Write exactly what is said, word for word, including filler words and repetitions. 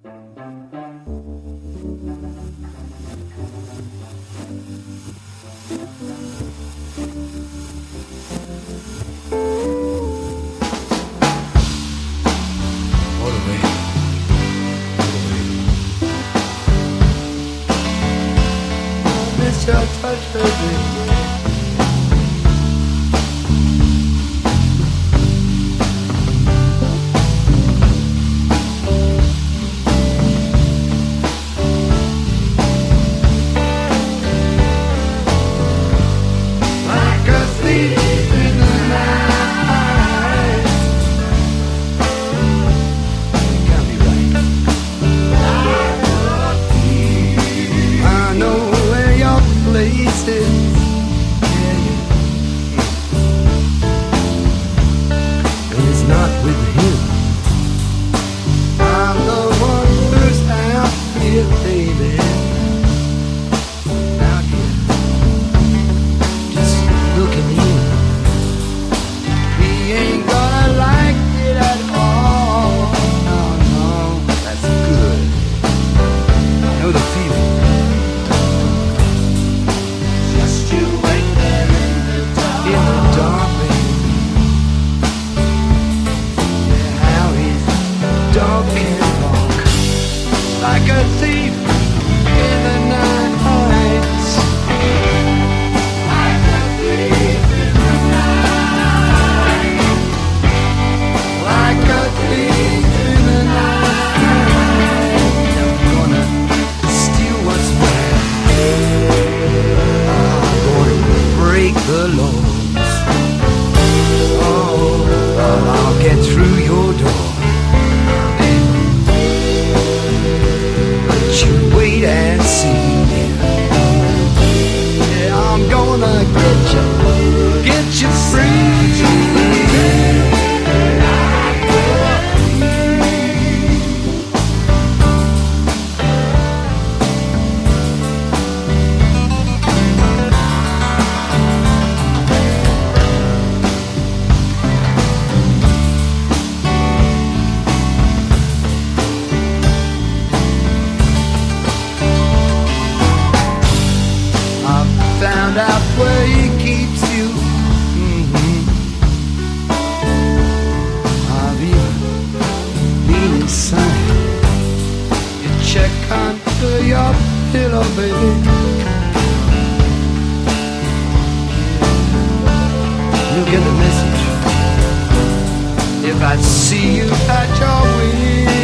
Your touch, baby. Like a thief in the night. You got me right. I know where your place is. And it's not with him. I'm the one who's out here, baby. Out here, just looking in. He ain't gonna like it at all. No, no, that's good. I know the feeling. Just you wait there in the dark. In the dark, baby. Yeah, how his dog can walk like a thief in the night. Like a thief in the night. Like a thief in the night. I'm gonna steal what's mine. I'm gonna break the laws. Oh, I'll get through your door. But you wait and see. Yeah, I'm gonna get you, get you free. Found out where he keeps you. Mm-hmm. I've even been inside. You check under your pillow, baby. You'll get the message if I see you at your wheel.